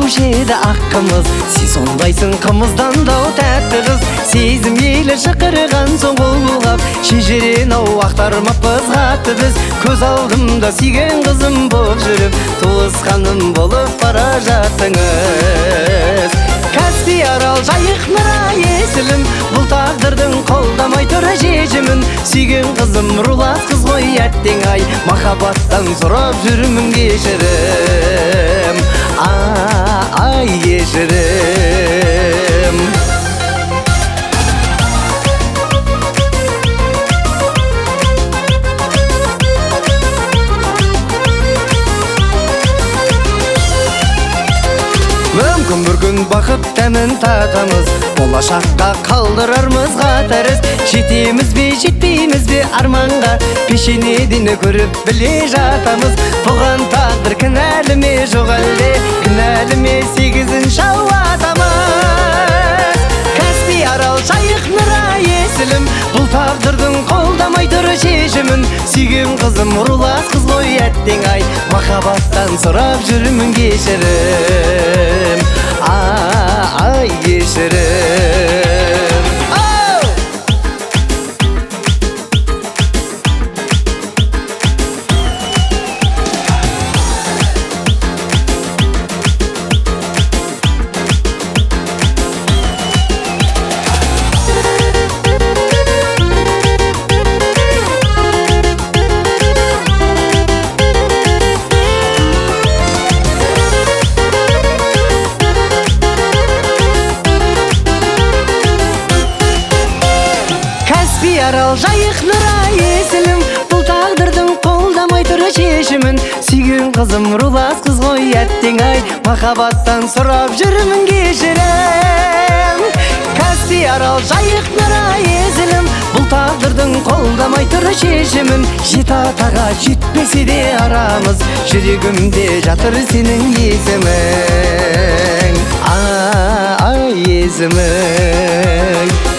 болушы еді аққымыз. Сен сондайсың қымыздан дау тәтті қыз. Сезім елі шықырған соң бұлғап, шежірен ау ақтармаппыз қатты біз. Көз алдымда сүйген қызым боп жүріп, туысқаным болып бара жаттыңыз. Каспий арал жайық нұра есілім, бұл тағдырдың қолдамай тұры шешімін. Сүйген қызым рулас қыз ғой әттең ай, махаббаттан сұрап жүрмін кешірім. Ай кешірім. Мүмкін бір күн бақыт тәмін татамыз, болашаққа қалдырармыз қатарыз. Жетеміз бе, жетпейміз бе арманға, пешенеден көріп біле жатамыз. Бұған тағдыр кінәлі ме, жоқ әлде кінәлі ме, 8-ші атамыз. Каспий арал жайық нұра есілім, бұл тағдырдың қолдамай тұры шешімін. Сүйген қызым рулас қыз ғой әттең ай, махаббаттан сұрап жүрмін кешірім. Ай кешірім. Каспий арал жайық нұра есілім, бұл тағдырдың қолдамай тұры шешімін. Сүйген қызым рулас қыз ғой әттең ай, махаббаттан сұрап жүрмін кешірім. Каспий арал жайық нұра есілім, бұл тағдырдың қолдамай тұры шешімін. Жеті атаға жетпесе де арамыз, жүрегімде жатыр сенің есімің. Ай есімің.